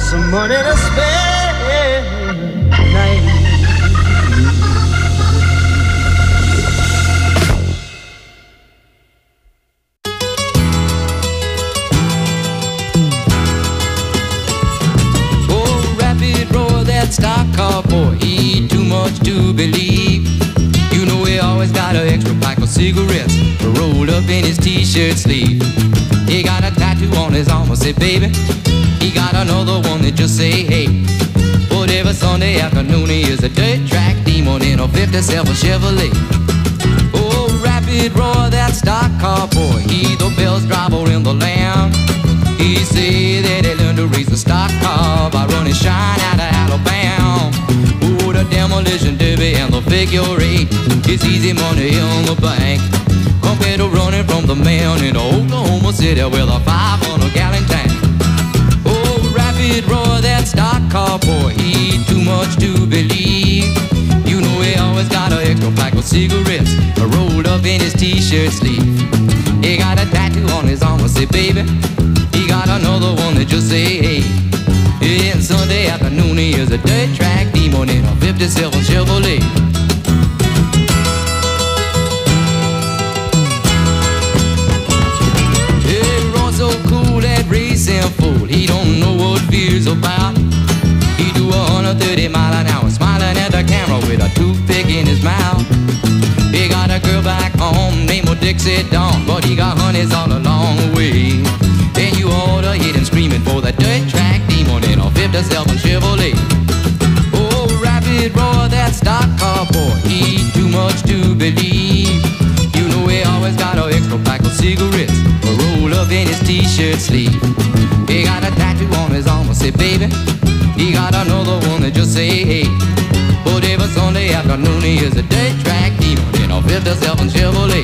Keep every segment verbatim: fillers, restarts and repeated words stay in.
some money to spend tonight. Oh, rapid roar, that stock car boy, he ain't too much to believe. You know he always got an extra pack of cigarettes rolled up in his t-shirt sleeve. He got a tattoo on his arm, I say, baby. He got another one that just say, hey. But every Sunday afternoon he is a dirt track demon in a fifty-seven Chevrolet. Oh, rapid roar, that stock car boy, he the best driver in the land. He say that he learned to race the stock car by running shine out of Alabama. Oh, the demolition derby and the figure eight, it's easy money in the bank compared to running from the man in Oklahoma City with a five hundred gallon tank. Oh, rapid roar, that stock car boy, he ain't too much to believe. You know he always got an extra pack of cigarettes rolled up in his t-shirt sleeve. He got a tattoo on his arm, I say, baby. He got another one that just say, hey. And Sunday afternoon he is a dirt track demon in a fifty-seven Chevrolet. So cool, that racing fool, he don't know what fear's about. He do a one hundred thirty mile an hour, smiling at the camera with a toothpick in his mouth. He got a girl back home named Dixie Dawn, but he got honeys all along the way. And you ought to hit him screaming for the dirt track demon in a fifty-seven Chevrolet. Oh, rapid roar, that stock car boy, he ain't too much to believe. You know he always got an extra pack of cigarettes rolled up in his t-shirt sleeve. He got a tattoo on his arm, I say, baby. He got another one that just say, hey. But every Sunday afternoon he is a dirt track demon in a fifty-seven Chevrolet.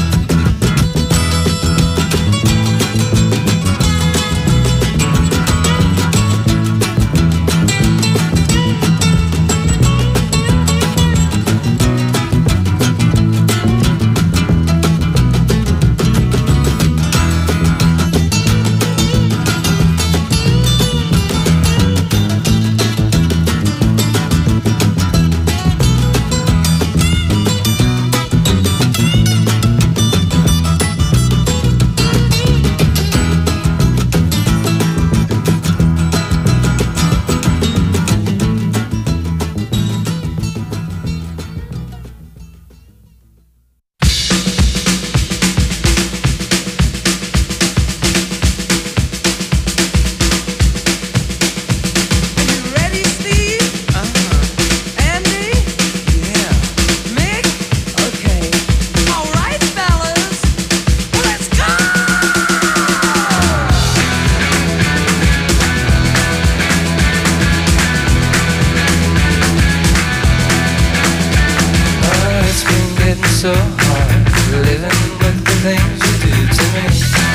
So hard living with the things you do to me.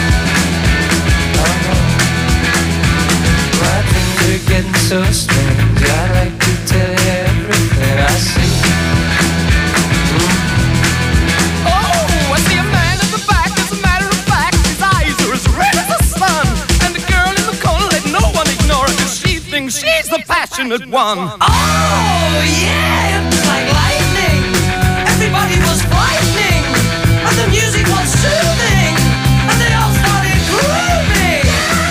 Oh, my things are getting so strange. I'd like to tell you everything I see. Mm. Oh, I see a man in the back. As a matter of fact, his eyes are as red as the sun. And the girl in the corner, let no one ignore her, 'cause she thinks she's the passionate one. Oh, yeah, it's like lightning. Everybody was frightening, and the music was soothing, and they all started grooving.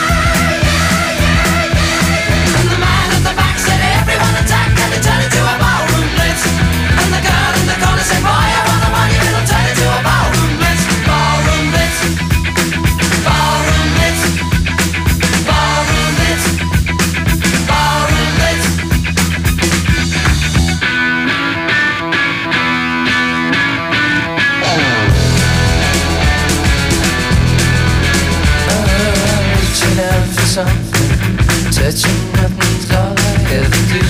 And the man at the back said, everyone attack, and it turned into a ballroom blitz. And the girl in the corner said, boy, I want the money, it'll turn into a ballroom blitz. Ballroom blitz, ballroom blitz, ballroom blitz, ballroom blitz. Something, touching nothing's all I ever do.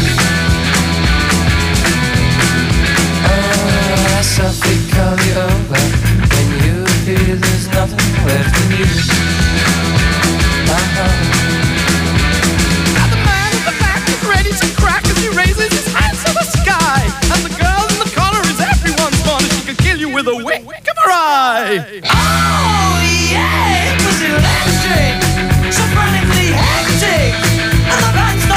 Oh, I softly call you over. When you appear, there's nothing left in you. Uh-huh. Now the man in the back is ready to crack as he raises his hands to the sky. And the girl in the corner is everyone's fun, and she could kill you with a wink of her eye. Oh, yeah, it was electric, so frantically hectic, and the band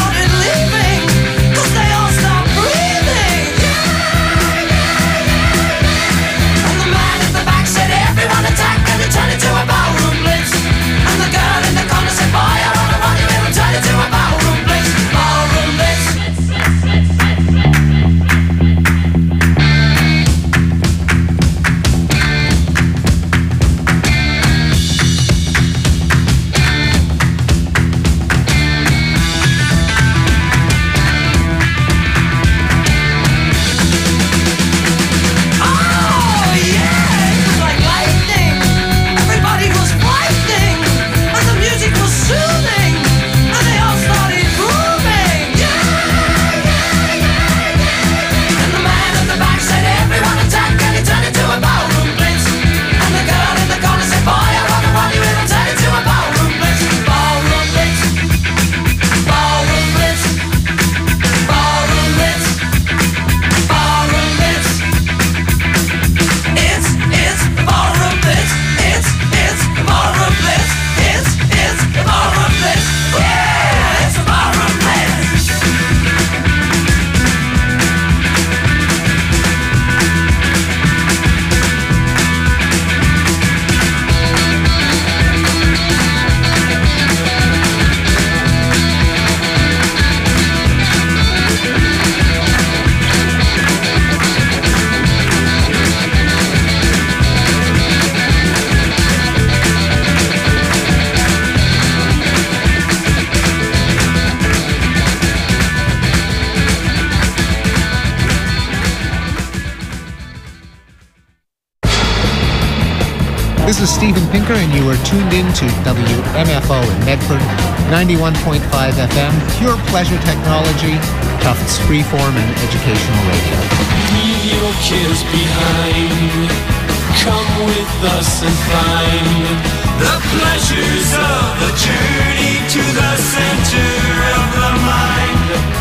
This is Steven Pinker, and you are tuned in to W M F O in Medford, ninety-one point five F M, pure pleasure technology, Tufts freeform and educational radio. Leave your cares behind. Come with us and find the pleasures of the journey to the center of the mind.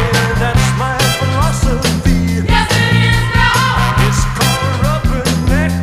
Yes, it is now.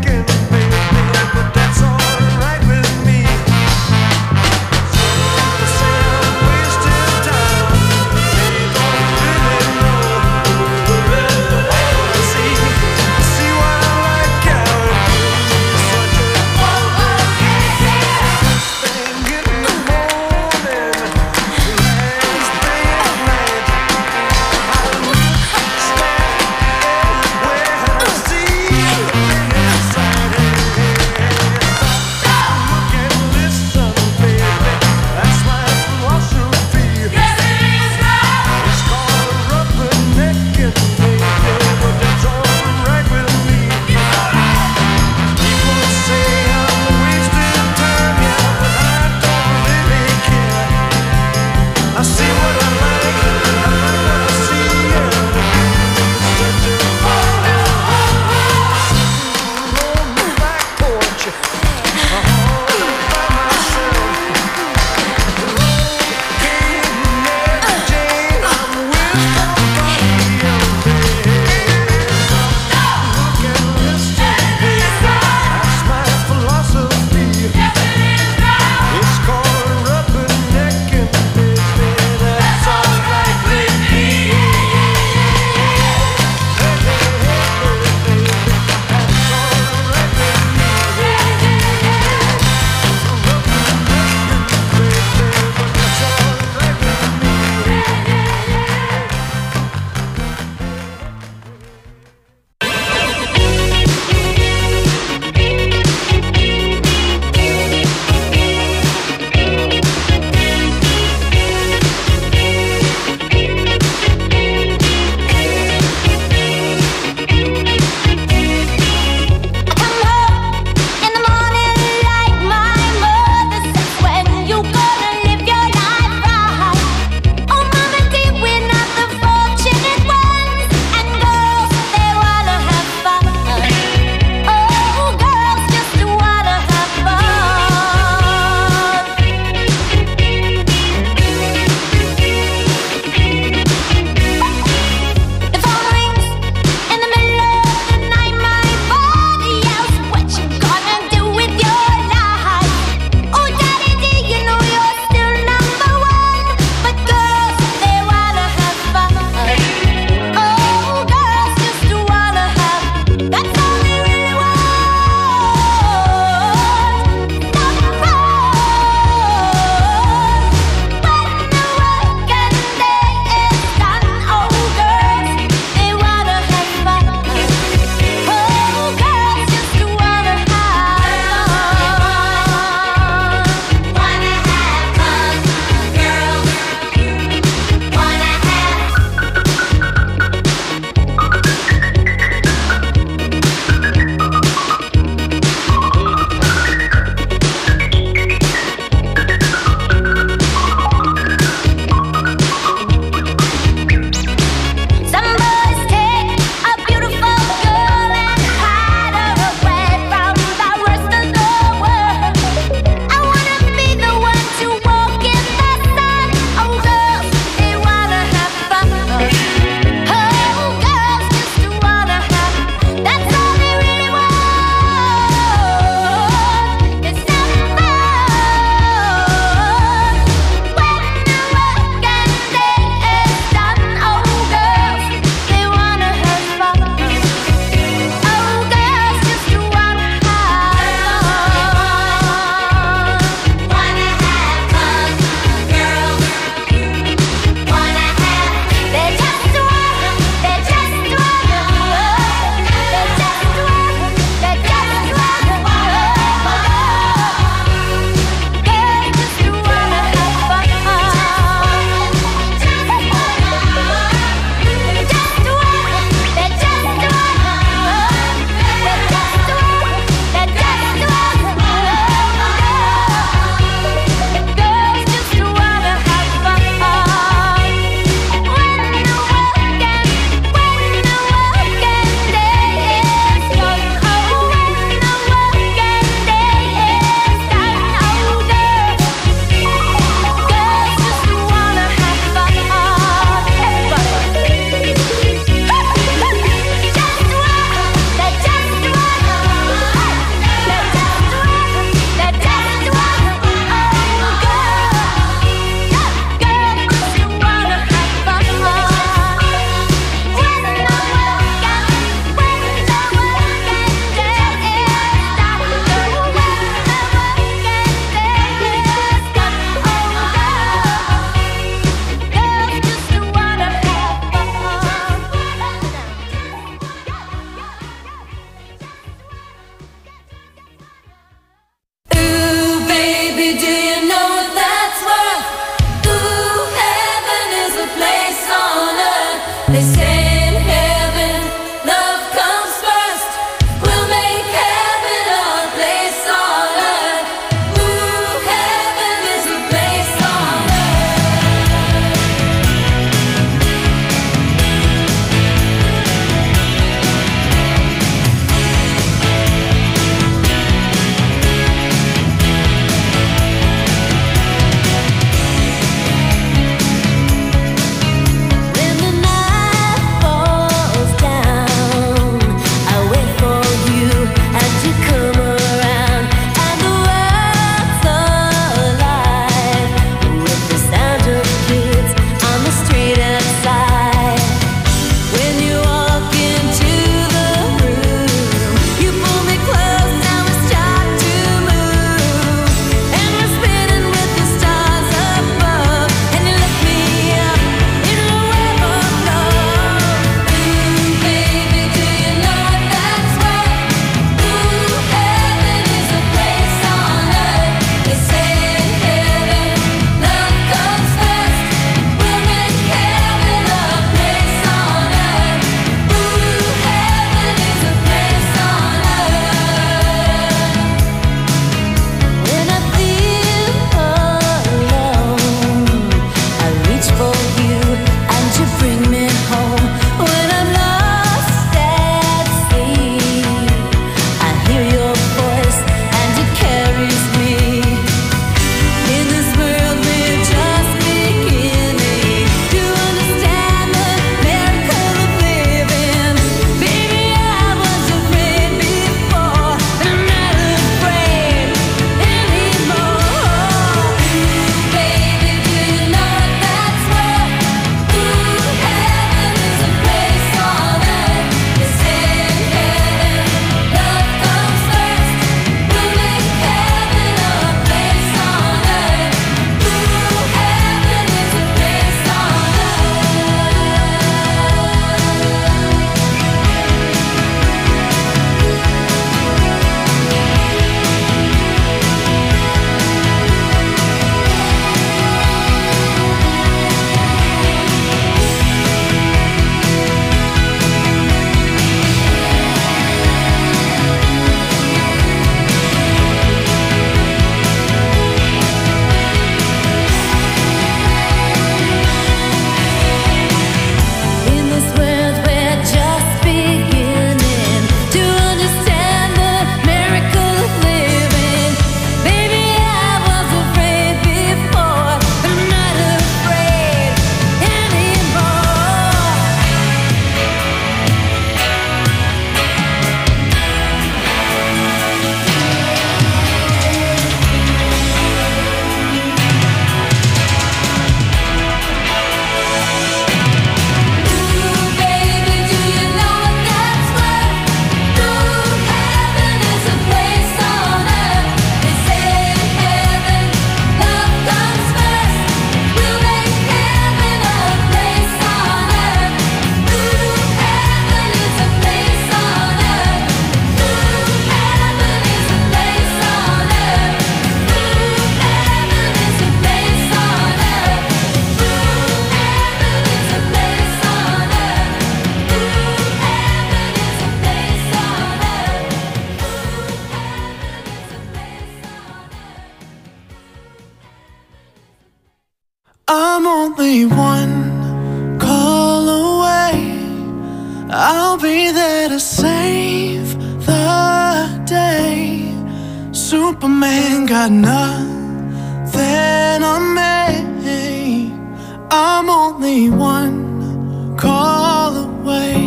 I'm only one call away. I'll be there to save the day. Superman got nothing on me. I'm only one call away.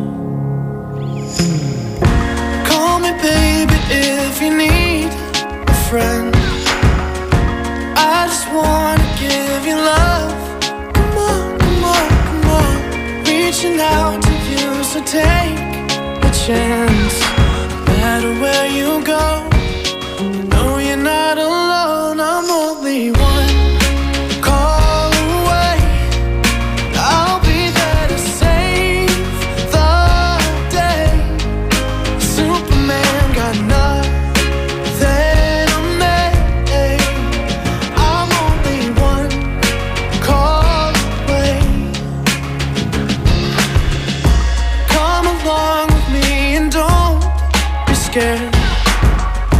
Call me baby if you need a friend. I just wanna give you love. Come on, come on, come on. Reaching out to you, so take a chance. No matter where you go, you know you're not alone. I'm only one call away. I'll be there to save the day. Superman got nothing on me. I'm only one call away. Come along with me and don't be scared.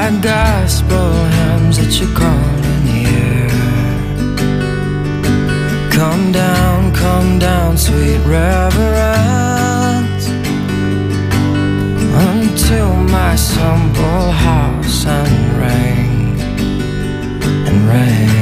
like gospel hymns that you call in the air. Come down, come down, sweet reverence, unto my simple house and ring and ring.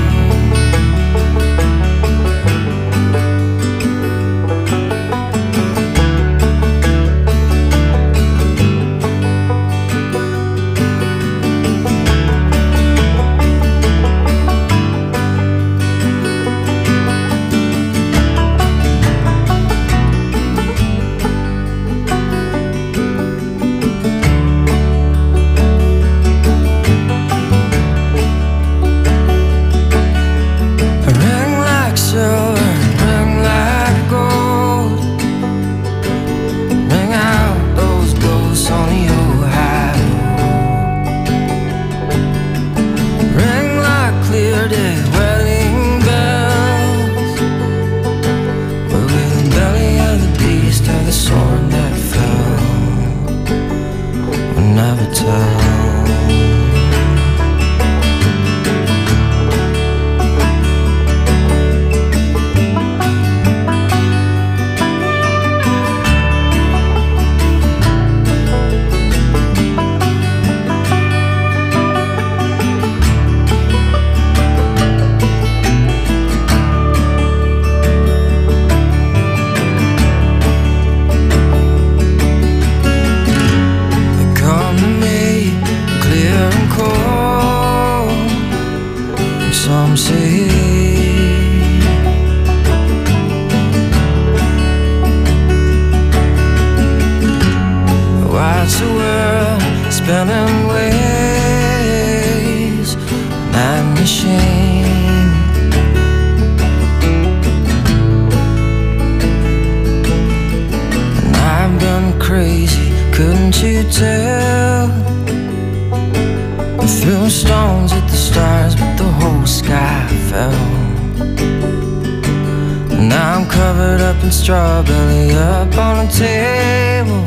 Strawberry up on a table.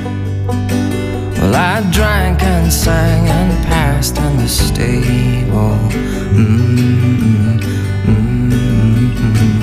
Well, I drank and sang and passed in the stable. Mm-hmm. Mm-hmm.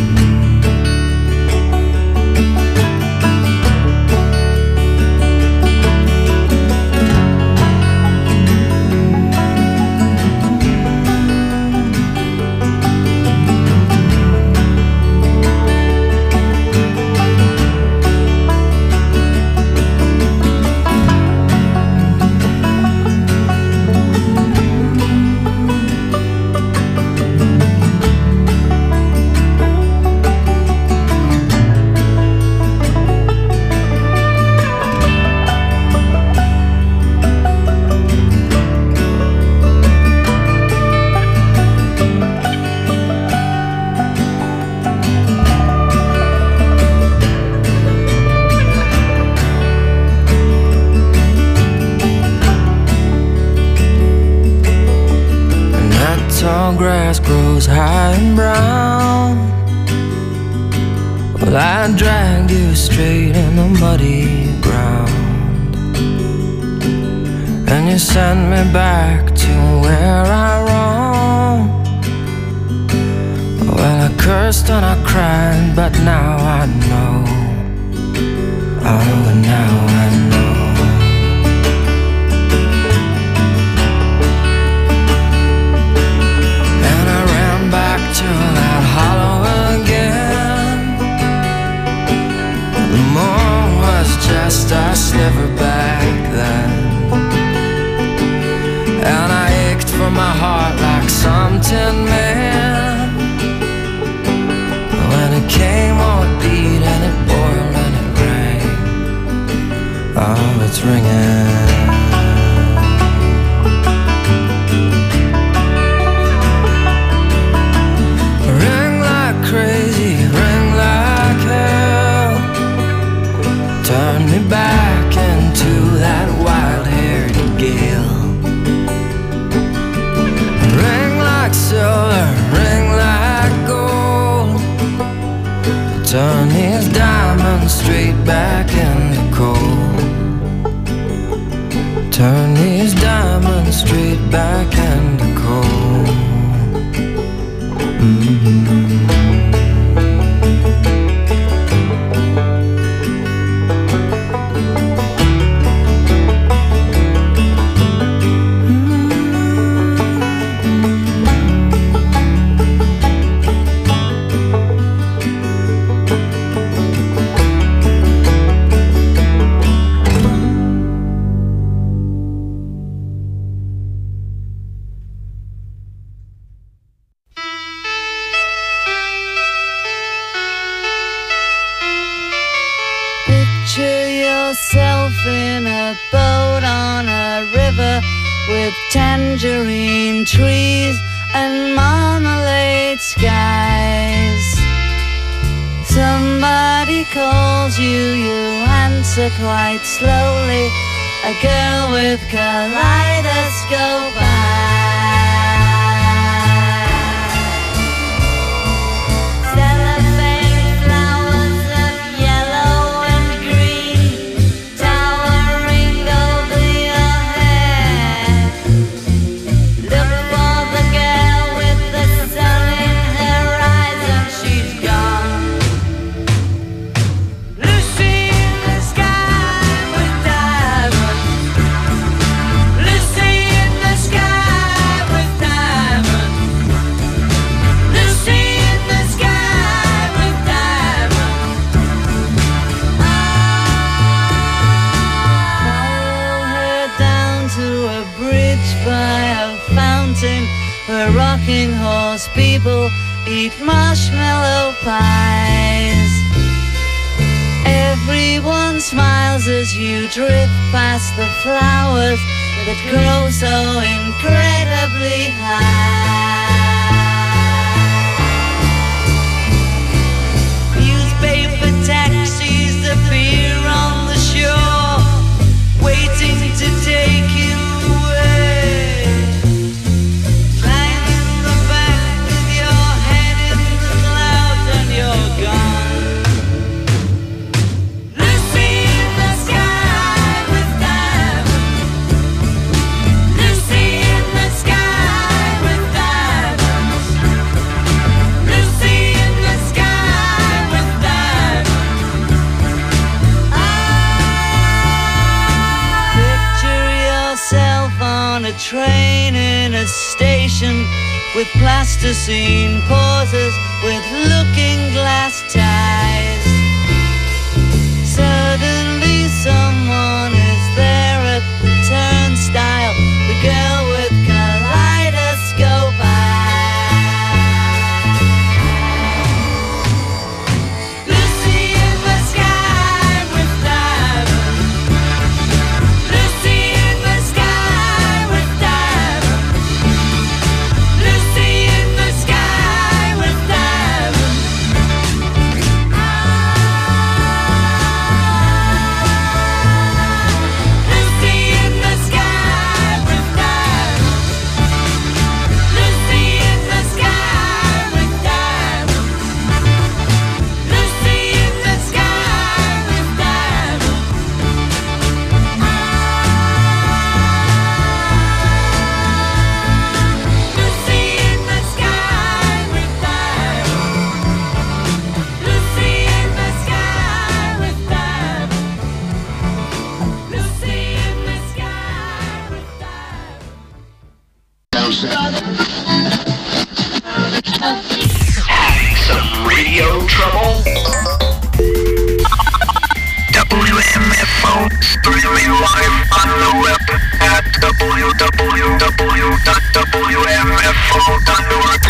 Grass grows high and brown. Well, I dragged you straight in the muddy ground, and you sent me back to where I roamed. Well, I cursed and I cried, but now I know. Oh, and now I know. To that hollow again. The moon was just a sliver back then, and I ached for my heart like some tin man. When it came, oh, it beat and it boiled and it rang. Oh, turn these diamonds straight back into coal. Mm-hmm. In a boat on a river with tangerine trees and marmalade skies. Somebody calls you, you answer quite slowly. A girl with kaleidoscope eyes. Where rocking horse people eat marshmallow pies. Everyone smiles as you drift past the flowers that grow so incredibly high. Newspaper taxis appear on the shore, waiting to take you away. Train in a station with plasticine pauses with looking glass ties. Suddenly someone is there at the turnstile, the girl with kaleidoscope eyes. Lucy in the sky with diamonds. Lucy in the sky. Streaming live on the web at w w w dot w m f o dot org.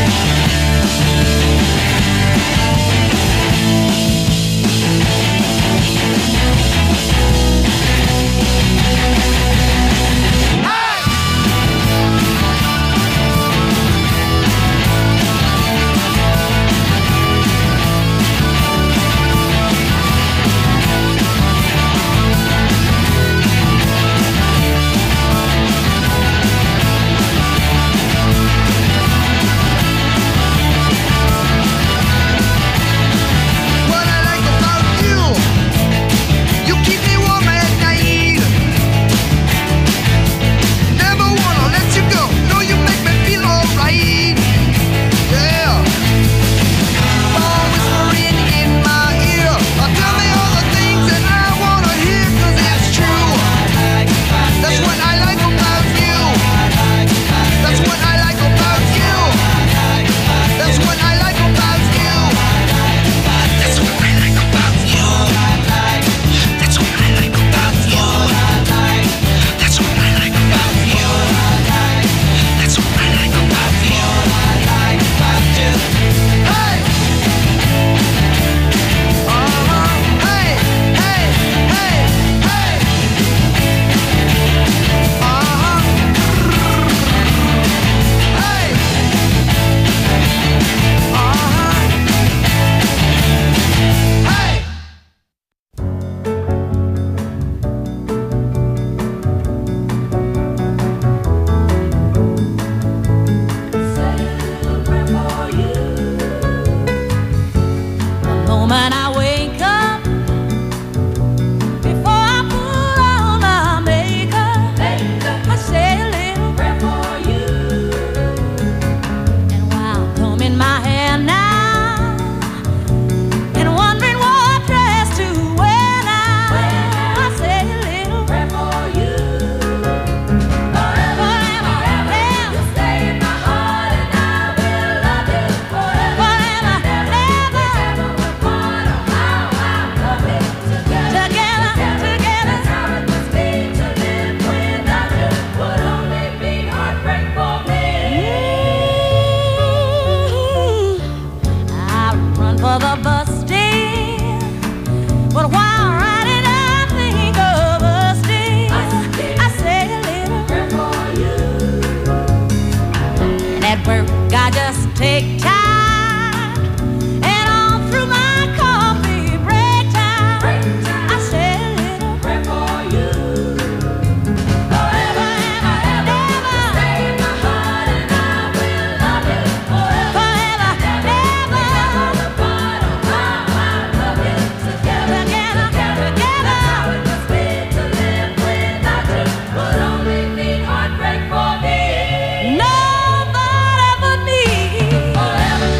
Nobody but me. Forever.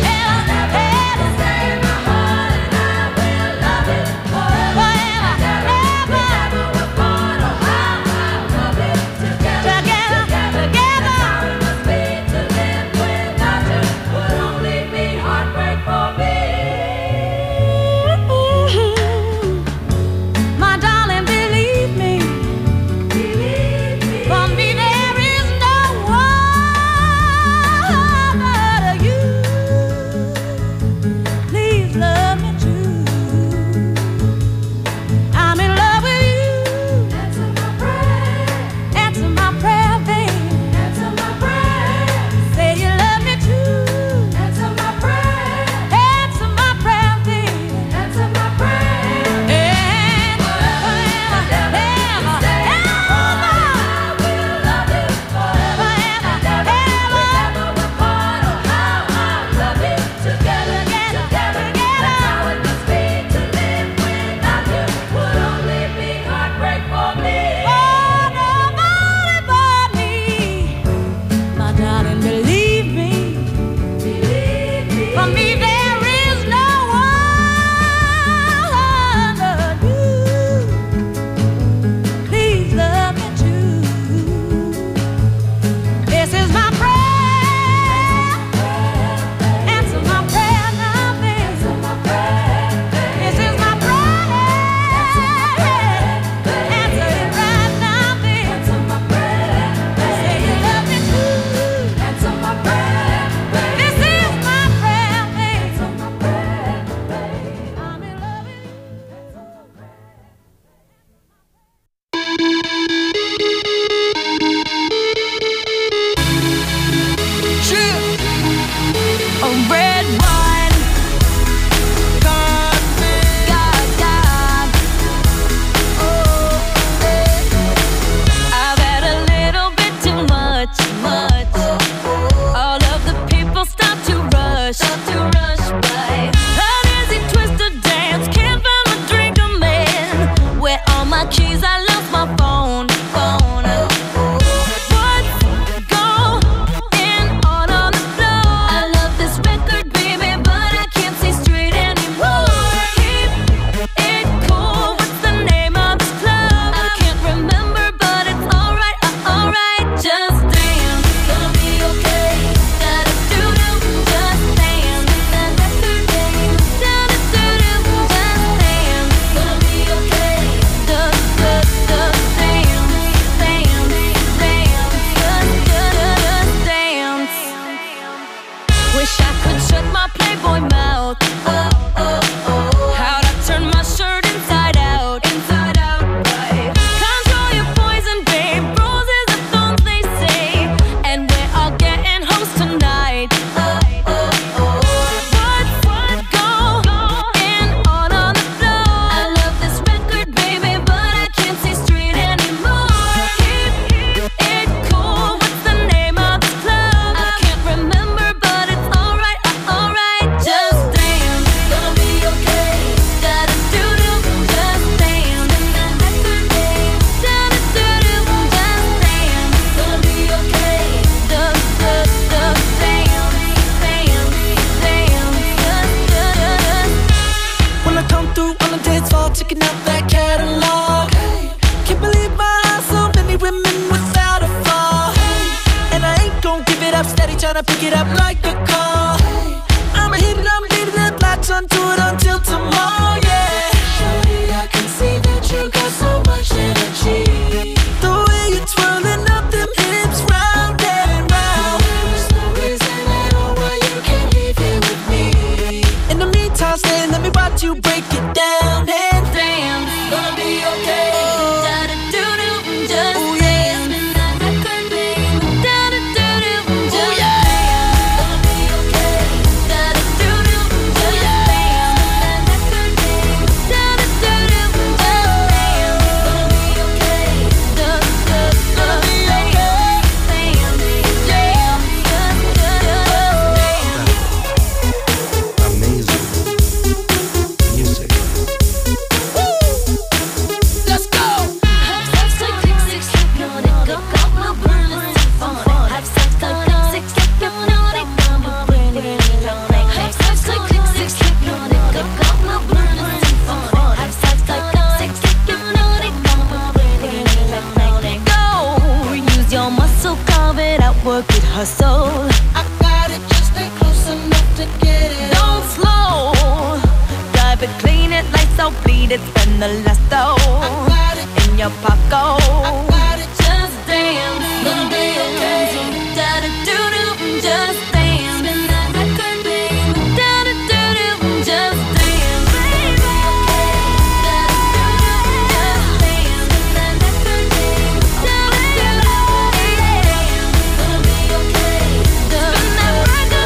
Wish I could shut my Playboy mouth. Oh, oh, oh. How'd I turn my shirt inside out? Inside out, right? Control your poison, babe. Roses are thorns, they say. And we're all getting hoes tonight. Oh, oh, oh. What, what, go, going on on the floor? I love this record, baby, but I can't see straight anymore. Keep, keep it cool. What's the name of this club? I can't remember, but it's alright, uh, alright. Just dance, gonna be okay. Da da do do, just dance. Da da do do, just dance. Gonna be okay. Da da da, dance, dance, dance. When I come through on the dance floor, checking out that catalog. Can't believe my eyes, so many women without a flaw. And I ain't gon' give it up, steady tryna pick it up like a call. I'ma hit it, I'ma hit it, latch onto it until tomorrow.